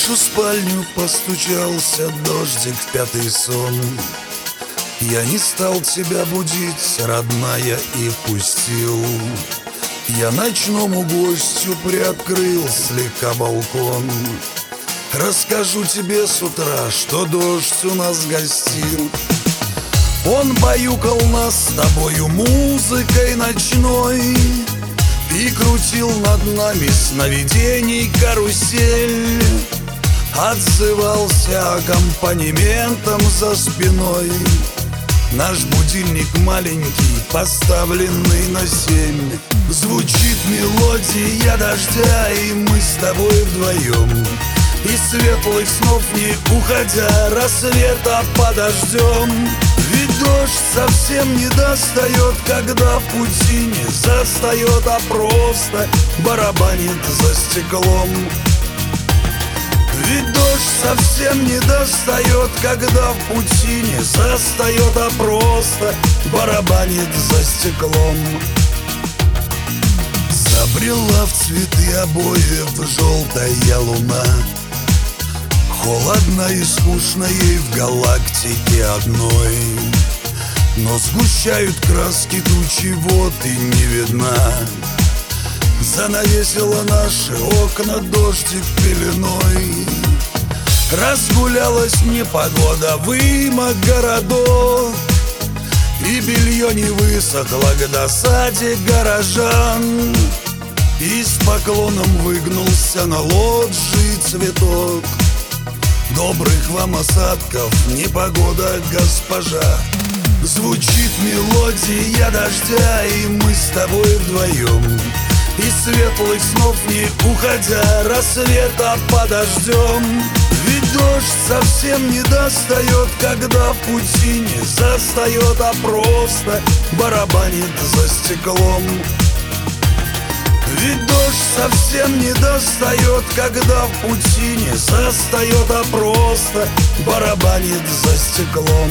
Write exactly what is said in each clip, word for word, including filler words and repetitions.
нашу спальню постучался дождик в пятый сон. Я не стал тебя будить, родная, и впустил. Я ночному гостю приоткрыл слегка балкон. Расскажу тебе с утра, что дождь у нас гостил. Он баюкал нас с тобою музыкой ночной и крутил над нами сновидений карусель. Отзывался аккомпанементом за спиной наш будильник маленький, поставленный на семь. Звучит мелодия дождя, и мы с тобой вдвоем. Из светлых снов не уходя, рассвета подождем. Ведь дождь совсем не достает, когда в пути не застает, а просто барабанит за стеклом. Ведь дождь совсем не достает, когда в пути не застает, а просто барабанит за стеклом. Забрела в цветы обоев желтая луна. Холодно и скучно ей в галактике одной, но сгущают краски тучи, вот и не видна. Занавесила наши окна дождик пеленой. Разгулялась непогода, вымок городов, и белье не высохло к досаде горожан. И с поклоном выгнулся на лоджии цветок. Добрых вам осадков, непогода, госпожа. Звучит мелодия дождя, и мы с тобой вдвоем. Из светлых снов не уходя, рассвета подождем. Ведь дождь совсем не достает, когда в пути не застает, а просто барабанит за стеклом. Ведь дождь совсем не достает, когда в пути не застает, а просто барабанит за стеклом.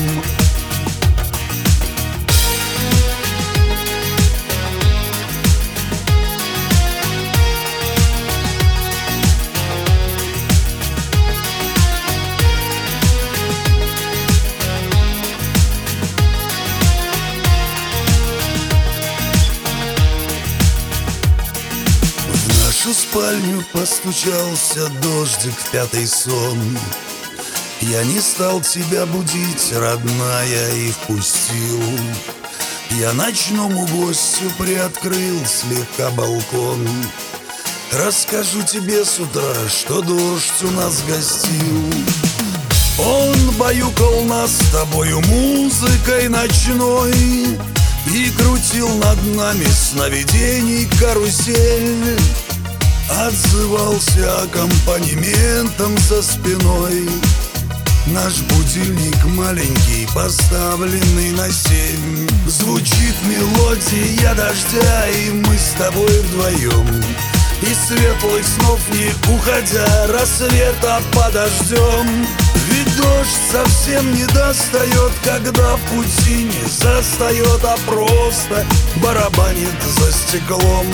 В нашу спальню постучался дождик в пятый сон. Я не стал тебя будить, родная, и впустил. Я ночному гостю приоткрыл слегка балкон. Расскажу тебе с утра, что дождь у нас гостил. Он баюкал нас с тобою музыкой ночной и крутил над нами сновидений карусель. Отзывался аккомпанементом за спиной наш будильник маленький, поставленный на семь. Звучит мелодия дождя, и мы с тобой вдвоем. Из светлых снов не уходя, рассвета подождем. Ведь дождь совсем не достает, когда в пути не застает, а просто барабанит за стеклом.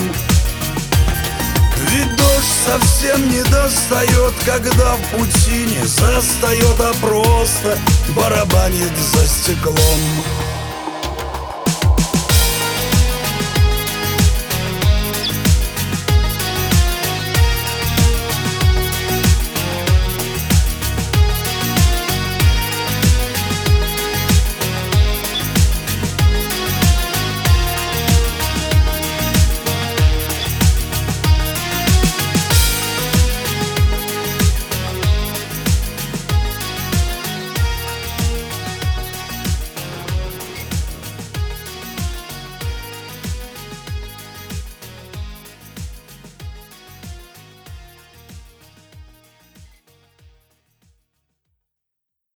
Ведь дождь совсем не достает, когда в пути не застает, а просто барабанит за стеклом.